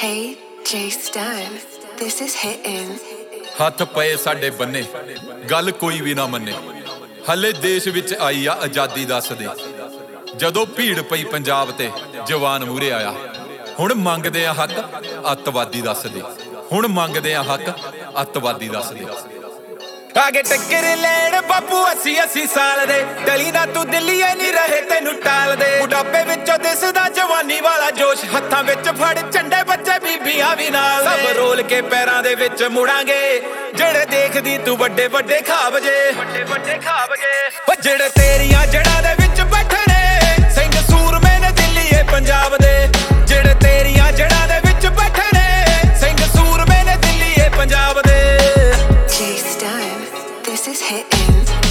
Hey, Jay Stern, this is hitting. ਹੱਥ ਪਏ ਸਾਡੇ ਬੰਨੇ ਗੱਲ ਕੋਈ ਵੀ ਨਾ ਮੰਨੇ ਹਲੇ ਦੇਸ਼ ਵਿੱਚ ਆਈ ਆ ਆਜ਼ਾਦੀ ਦੱਸ ਦੇ ਜਦੋਂ ਭੀੜ ਪਈ ਪੰਜਾਬ ਤੇ ਜਵਾਨ ਮੂਹਰੇ ਆਇਆ ਹੁਣ ਮੰਗਦੇ ਆ ਹੱਕ ਅੱਤਵਾਦੀ ਦੱਸ ਦੇ ਹੁਣ ਮੰਗਦੇ ਆ ਹੱਕ ਅੱਤਵਾਦੀ ਦੱਸ ਦੇ ਆਗੇ ਟੱਕਰ ਲੈਣ ਬਾਪੂ 80 ਸਾਲ ਦੇ ਡਲੀ ਨਾ ਤੂੰ ਦਿੱਲੀਏ ਨਹੀਂ ਰਹੇ ਤੈਨੂੰ ਟਾਲ ਦੇ ਬੁਢਾਪੇ ਵਿੱਚੋਂ ਦਿਸਦਾ ਜਵਾਨੀ ਵਾਲਾ ਜੋਸ਼ ਹੱਥਾਂ ਵਿੱਚ ਫੜ ਝੰਡੇ ਬੱਚੇ ਬੀਬੀਆਂ ਵੀ ਨਾਲ ਸਭ ਰੋਲ ਕੇ ਪੈਰਾਂ ਦੇ ਵਿੱਚ ਮੁੜਾਂਗੇ ਜਿਹੜੇ ਦੇਖਦੀ ਤੂੰ ਵੱਡੇ ਵੱਡੇ ਖਾਬ ਜੇ ਉਹ ਜਿਹੜੇ ਤੇਰੀਆਂ ਜੜ੍ਹਾਂ ਦੇ ਵਿੱਚ ਬੈਠੇ ਨੇ ਸਿੰਘ ਸੂਰਮੇ ਨੇ ਦਿੱਲੀਏ ਪੰਜਾਬ ਦੇ ਜਿਹੜੇ ਤੇਰੀਆਂ ਜੜ੍ਹਾਂ ਦੇ ਵਿੱਚ ਬੈਠੇ ਨੇ ਸਿੰਘ ਸੂਰਮੇ ਨੇ ਦਿੱਲੀਏ ਪੰਜਾਬ ਦੇ Jay Stern, this is hitting.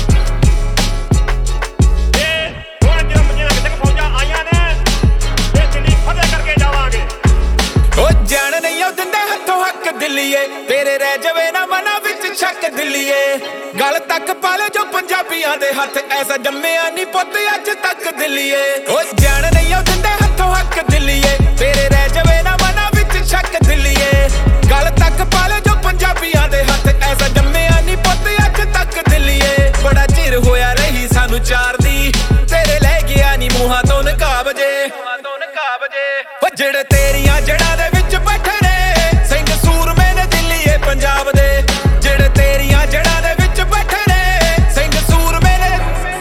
ਜਾਣ ਨਹੀਂ ਉਹ ਦਿੰਦੇ ਹੱਥੋਂ ਹੱਕ ਦਿੱਲੀਏ ਤੇਰੇ ਰਹਿ ਜਾਵੇ ਨਾ ਮਨਾਂ ਵਿੱਚ ਸ਼ੱਕ ਦਿੱਲੀਏ ਗੱਲ ਤੱਕ ਪਾ ਲੈ ਜੋ ਪੰਜਾਬੀਆਂ ਦੇ ਹੱਥ ਐਸਾ ਜੰਮਿਆ ਨਹੀਂ ਪੁੱਤ ਅੱਜ ਤੱਕ ਦਿੱਲੀਏ ਉਹ ਜਾਣ ਨਹੀਂ ਉਹ ਦਿੰਦੇ ਹੱਥੋਂ ਹੱਕ ਦਿੱਲੀਏ ਤੇਰੇ ਰਹਿ ਜਾਵੇ ਨਾ ਮਨਾਂ ਵਿੱਚ ਸ਼ੱਕ ਦਿੱਲੀਏ ਗੱਲ ਤੱਕ ਪਾ ਲੈ ਜੋ ਪੰਜਾਬੀਆਂ ਦੇ ਹੱਥ ਐਸਾ ਜੰਮਿਆ ਨਹੀਂ ਪੁੱਤ ਅੱਜ ਤੱਕ ਦਿੱਲੀਏ ਬੜਾ ਚਿਰ ਹੋਇਆ ਰਹੀ ਸਾਨੂੰ ਚਾਰ ਦੀ ਤੇਰੇ ਲੈ ਗਿਆ ਨਹੀਂ ਮੂੰਹਾਂ ਤੋਂ ਨਕਾਬ ਜੇ ਉਹ ਜਿਹੜੇ ਤੇਰੀਆਂ ਜੜ੍ਹਾਂ ਦੇ ਵਿੱਚ ਬੈਠੇ ਨੇ ਸਿੰਘ ਸੂਰਮੇ ਨੇ ਦਿੱਲੀਏ ਪੰਜਾਬ ਦੇ ਜਿਹੜੇ ਤੇਰੀਆਂ ਜੜ੍ਹਾਂ ਦੇ ਵਿੱਚ ਬੈਠੇ ਨੇ ਸਿੰਘ ਸੂਰਮੇ ਨੇ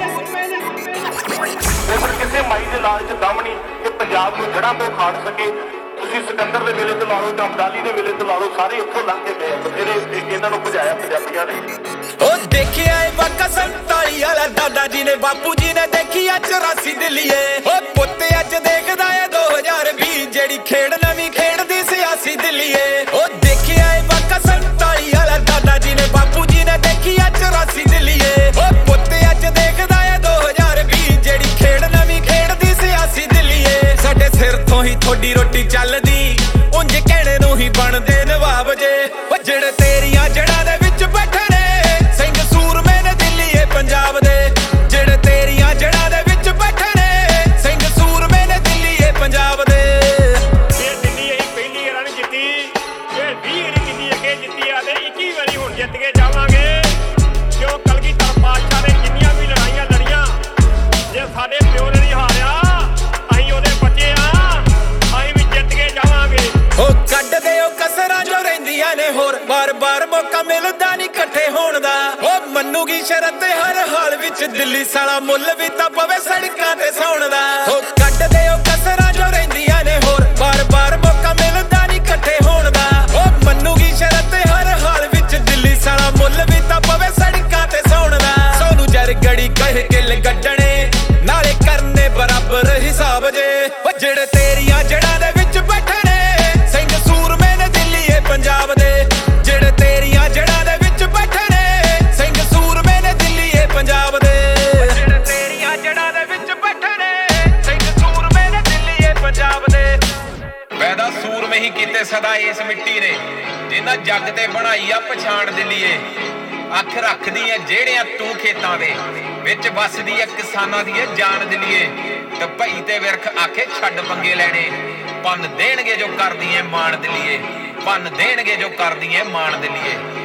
ਕਿਸੇ ਮਾਈ ਦੇ ਲਾਲ ਚ ਦਮ ਨਹੀਂ ਕਿ ਪੰਜਾਬ ਨੂੰ ਜੜ੍ਹਾਂ ਤੋਂ ਖਾੜ ਸਕੇ ਤੁਸੀਂ ਸਿਕੰਦਰ ਦੇ ਵੇਲੇ ਤੋਂ ਲਾ ਲਓ ਅਬਦਾਲੀ ਦੇ ਵੇਲੇ ਤੋਂ ਲਾ ਲਓ ਸਾਰੇ ਇੱਥੋਂ ਲੰਘ ਕੇ ਗਏ ਬਥੇਰੇ ਇਹਨਾਂ ਨੂੰ ਭਜਾਇਆ ਪੰਜਾਬੀਆਂ ਨੇ ਉਹ ਦੇਖਿਆ ਇਹ ਵਾਕਾ 47 ਵਾਲਾ ਦਾਦਾ ਜੀ ਨੇ ਬਾਪੂ ਜੀ ਨੇ ਦੇਖੀ 84 ਦਿੱਲੀਏ ਉਹ ਪੁੱਤ ਅੱਜ ਦੇਖਦਾ ਏ 2020 ਜਿਹੜੀ ਖੇਡ ਨਵੀਂ ਖੇਡਦੀ ਸਿਆਸੀ ਦਿੱਲੀਏ ਉਹ ਦੇਖਿਆ ਇਹ ਵਾਕਾ 47 ਵਾਲਾ ਦਾਦਾ ਜੀ ਨੇ ਬਾਪੂ ਜੀ ਨੇ ਦੇਖੀ 84 ਦਿੱਲੀਏ ਉਹ ਪੁੱਤ ਅੱਜ ਦੇਖਦਾ ਏ 2020 ਜਿਹੜੀ ਖੇਡ ਨਵੀਂ ਖੇਡਦੀ ਸਿਆਸੀ ਦਿੱਲੀਏ ਸਾਡੇ ਸਿਰ ਤੋਂ ਹੀ ਥੋੜੀ ਰੋਟੀ ਚੱਲਦੀ ਉਂਝ ਕਹਿਣੇ ਨੂੰ ਹੀ ਬਣਦੇ ਨਵਾਬ ਜੇ ਉਹ ਜਿਹੜੇ ਤੇਰੀਆਂ ਜੜ੍ਹਾਂ ਦੇ ਵਿੱਚ ਬੈਠੇ ਨੇ ਸਿੰਘ ਸੂਰਮੇ ਨੇ ਦਿੱਲੀਏ ਪੰਜਾਬ ਦੇ ਜਿਹੜੇ ਤੇਰੀਆਂ ਜੜ੍ਹਾਂ ਦੇ ਵਿੱਚ ਬੈਠੇ ਨੇ ਸਿੰਘ ਸੂਰਮੇ ਨੇ ਦਿੱਲੀਏ ਪੰਜਾਬ ਦੇ ਇਹ ਦਿੱਲੀ ਅਸੀਂ ਪਹਿਲੀ ਵਾਰ ਨਹੀਂ ਜਿੱਤੀ ਇਹ 20 ਵਾਰੀ ਦਿੱਲੀ ਅੱਗੇ ਜਿੱਤੀ ਆ ਤੇ 21 ਵਾਰੀ ਹੁਣ ਜਿੱਤ ਕੇ ਜਾਵਾਂਗੇ ਕਿਉਂ ਕਲਗੀਧਰ ਪਾਤਸ਼ਾਹ ਨੇ ਜਿੰਨੀਆਂ ਵੀ ਲੜਾਈਆਂ ਲੜੀਆਂ ਜੇ ਸਾਡੇ ਪਿਓ ਨੇ ਨਹੀਂ ਹਾਰਿਆ ਅਸੀਂ ਉਹਦੇ ਬੱਚੇ ਆ ਅਸੀਂ ਵੀ ਜਿੱਤ ਕੇ ਜਾਵਾਂਗੇ ਉਹ ਕੱਢਦੇ ਉਹ ਕਸਰਾਂ ਜੋ ਰਹਿੰਦੀਆਂ ਨੇ ਹੋਰ ਬਾਰ-ਬਾਰ ਮੌਕਾ ਮਿਲਦਾ ਨਹੀਂ ਇਕੱਠੇ ਹੋਣ ਦਾ ਉਹ ਮੰਨੂਗੀ ਸ਼ਰਤ ਹਰ ਹਾਲ ਵਿੱਚ ਦਿੱਲੀ ਸਾਲਾ ਮੁੱਲ ਵੀ ਤਾਂ ਪਵੇ ਸੜਕਾਂ ਤੇ ਸੌਣ ਦਾ ਉਹ ਕੱਢਦੇ ਉਹ ਕਸਰਾਂ ਜੋ ਰਹਿੰਦੀਆਂ ਨੇ ਹੋਰ ਬਾਰ-ਬਾਰ ਮੌਕਾ ਮਿਲਦਾ ਨਹੀਂ ਇਕੱਠੇ ਹੋਣ ਦਾ ਉਹ ਮੰਨੂਗੀ ਸ਼ਰਤ ਹਰ ਹਾਲ ਵਿੱਚ ਦਿੱਲੀ ਸਾਲਾ ਮੁੱਲ ਵੀ ਤਾਂ ਪਵੇ ਸੜਕਾਂ ਤੇ ਸੌਣ ਦਾ ਸੋਨੂੰ ਜਰ ਗੜੀ ਕਹਿ ਕੇ ਗੱਡਣੇ ਨਾਲੇ ਕਰਨੇ ਬਰਾਬਰ ਹਿਸਾਬ ਜੇ ਉਹ ਜਿਹੜੇ ਤੇਰੀਆਂ ਜੜ੍ਹਾਂ ਦੇ ਵਿੱਚ ਬੈਠੇ ਨੇ ਸਿੰਘ ਸੂਰਮੇ ਨੇ ਦਿੱਲੀਏ ਪੰਜਾਬ ਦੇ ਜਿਹੜੇ ਤੇਰੀਆਂ ਜੜ੍ਹਾਂ ਦੇ ਵਿੱਚ ਬੈਠੇ ਨੇ ਸਿੰਘ ਸੂਰਮੇ ਨੇ ਦਿੱਲੀਏ ਪੰਜਾਬ ਦੇ ਜਿਹੜੇ ਤੇਰੀਆਂ ਜੜ੍ਹਾਂ ਦੇ ਵਿੱਚ ਬੈਠੇ ਨੇ ਸਿੰਘ ਸੂਰਮੇ ਨੇ ਦਿੱਲੀਏ ਪੰਜਾਬ ਦੇ ਪੈਦਾ ਸੂਰਮੇ ਹੀ ਕੀਤੇ ਸਦਾ ਇਸ ਮਿੱਟੀ ਨੇ ਜਿਨ੍ਹਾਂ ਜੱਗ ਤੇ ਬਣਾਈ ਆ ਪਛਾਣ ਦਿੱਲੀਏ ਅੱਖ ਰੱਖਦੀ ਐ ਜਿਹੜਿਆਂ ਤੂੰ ਖੇਤਾਂ ਦੇ ਵਿੱਚ ਵੱਸਦੀ ਐ ਕਿਸਾਨਾਂ ਦੀ ਐ ਜਾਨ ਦਿੱਲੀਏ ਤੇ ਭਈ ਤੇ ਵਿਰਖ ਆਖੇ ਛੱਡ ਪੰਗੇ ਲੈਣੇ ਪੰਨ ਦੇਣਗੇ ਜੋ ਕਰਦੀ ਐ ਮਾਣ ਦਿੱਲੀਏ ਪੰਨ ਦੇਣਗੇ ਜੋ ਕਰਦੀ ਐ ਮਾਣ ਦਿੱਲੀਏ